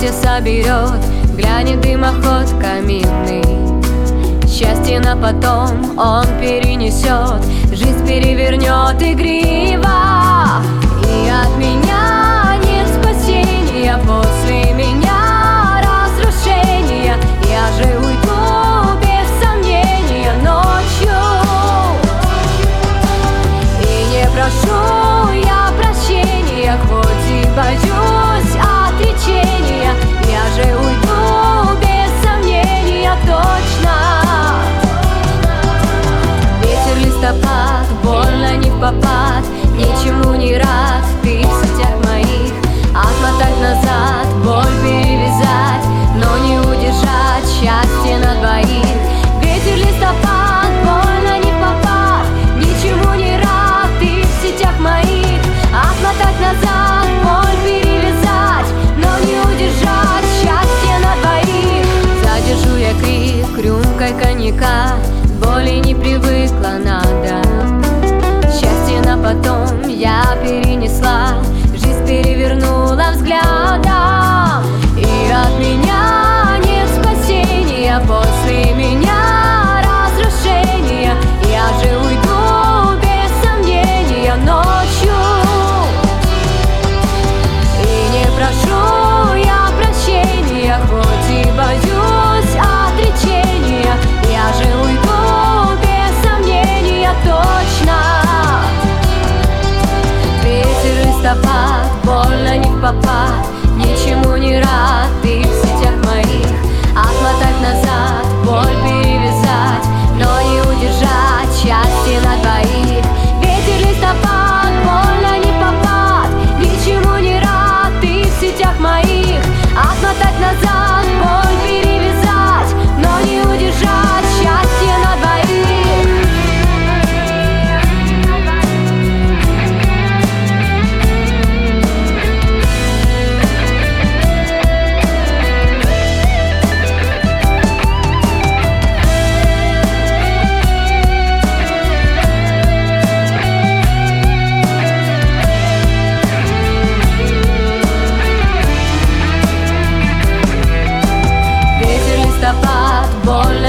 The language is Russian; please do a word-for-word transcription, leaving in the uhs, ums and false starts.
Счастье соберет, глянет дымоход каминный. Счастье на потом он перенесет, жизнь перевернет игриво. И от меня нет спасения, после меня разрушения. Я же уйду без сомнения ночью. И не прошу я прощения, хоть и боюсь отречения. Я же уйду без сомнения точно. Ветер, листопад, больно не впопад, ничему не рад ты в сетях моих. Отмотать назад, боль перевязать, но не удержать счастье на двоих. Ветер, листопад, больно не впопад, ничему не рад ты в сетях моих. Отмотать назад, боль перевязать, но не удержать счастье на двоих. Задержу я крик рюмкой коньяка, боли не привыкла, надо. Счастье на потом я перенесла, жизнь перевернула взглядом. И от меня нет спасения, после меня разрушения. Я же уйду без сомнения ночью. И не прошу я прощения, хоть и боюсь отречения. Я же уйду без сомнения точно. Ветер, листопад, больно не впопад, ничему не рад ты в сетях моих. Отмотать назад, боль перевязать, но не удержать счастье на двоих. Ветер, листопад, больно не впопад, ничему не рад ты в сетях моих. Отмотать назад, боль перевязать, но не удержать счастье на двоих. Листопад, боль